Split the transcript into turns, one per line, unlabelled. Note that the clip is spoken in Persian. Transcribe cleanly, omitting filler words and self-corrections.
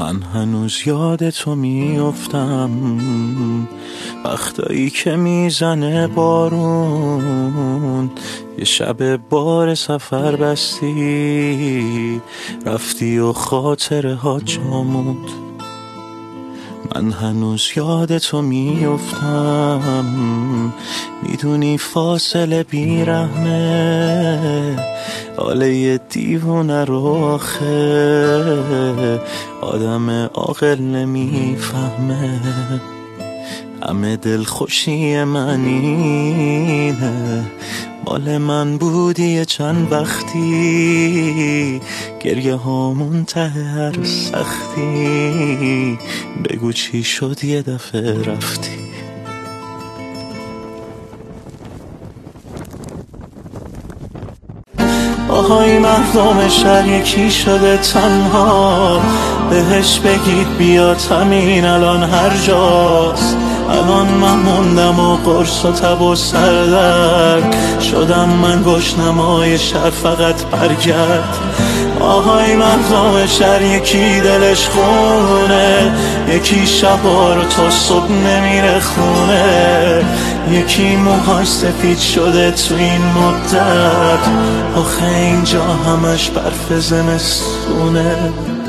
من هنوز یاد تو میافتم، وقتایی که میزنه بارون، یه شب بار سفر بستی رفتی و خاطره ها جامود. من هنوز یاد تو میافتم، میدونی فاصله بیرحمه، حاله یه دیوونه رو آخه آدم عاقل نمیفهمه. همه دل خوشی من اینه، مال من بودی چند وقتی، گریه هامون ته هر سختی، بگو چی شد یه دفعه رفتی. آهای مردم شهر یکی شده تنها، بهش بگید بیاد همین الان هر جاست. الان من موندم و قرص و تب و سردرد شدم، من گشنمای شهر فقط برگرد. آهای مردم شهر یکی دلش خونه، یکی شبا رو تا صبح نمیره خونه، یکی موهاش سفید شده تو این مدت، آخه اینجا همش برف زمستونه.